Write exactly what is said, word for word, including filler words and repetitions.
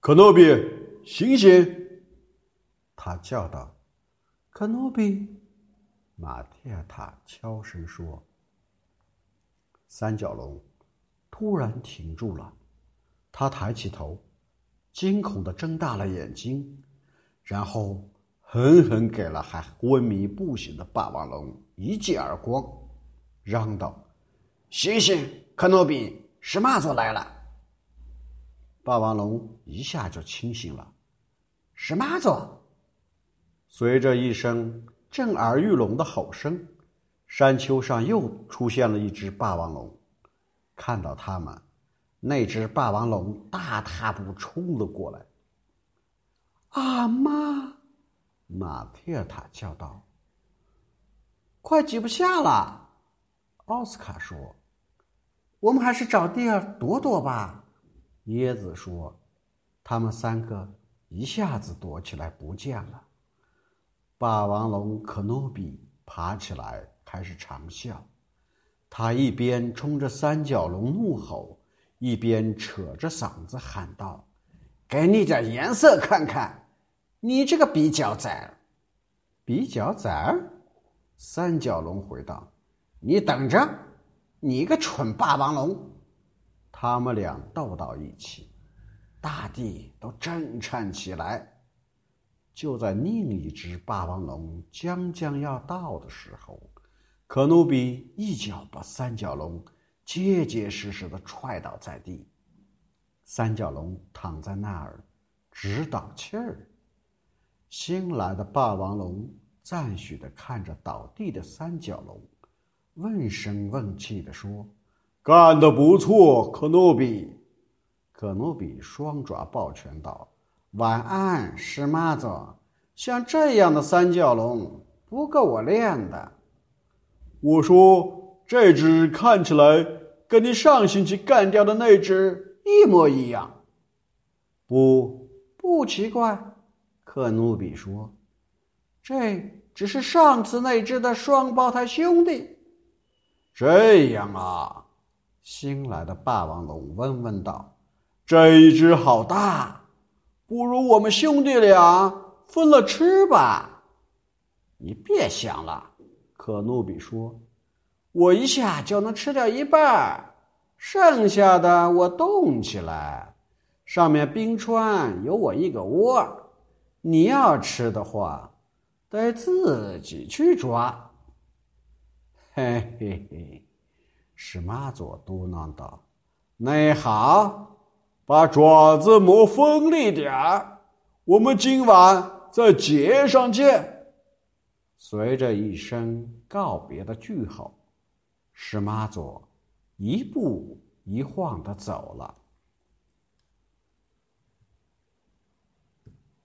可诺比，醒醒！他叫道。可诺比，马蒂尔塔悄声说。三角龙突然停住了，他抬起头，惊恐地睁大了眼睛，然后狠狠给了还昏迷不醒的霸王龙一记耳光，嚷道：醒醒，可诺比，史马佐来了！霸王龙一下就清醒了。史马佐！随着一声震耳欲聋的吼声，山丘上又出现了一只霸王龙。看到他们，那只霸王龙大踏步冲了过来。啊妈！马蒂尔塔叫道。快挤不下了，奥斯卡说。我们还是找地儿躲躲吧，椰子说。他们三个一下子躲起来不见了。霸王龙可诺比爬起来开始长啸，他一边冲着三角龙怒吼，一边扯着嗓子喊道：给你点颜色看看，你这个比角仔！比角仔？三角龙回道：你等着，你个蠢霸王龙！他们俩斗到一起，大地都震颤起来。就在另一只霸王龙将将要到的时候，可努比一脚把三角龙结结实实地踹倒在地。三角龙躺在那儿直倒气儿。新来的霸王龙赞许地看着倒地的三角龙，问声问气地说：干得不错，可努比！可努比双爪抱拳道：晚安，史马佐。像这样的三角龙不够我练的。我说这只看起来跟你上星期干掉的那只一模一样。不，不奇怪，可努比说。这只是上次那只的双胞胎兄弟。这样啊，新来的霸王龙问问道。这一只好大，不如我们兄弟俩分了吃吧。你别想了，可努比说。我一下就能吃掉一半，剩下的我冻起来，上面冰川有我一个窝，你要吃的话得自己去抓。嘿嘿嘿，史马佐嘟囔道。那好，把爪子磨锋利点儿，我们今晚在街上见。随着一声告别的句号，史马佐一步一晃地走了。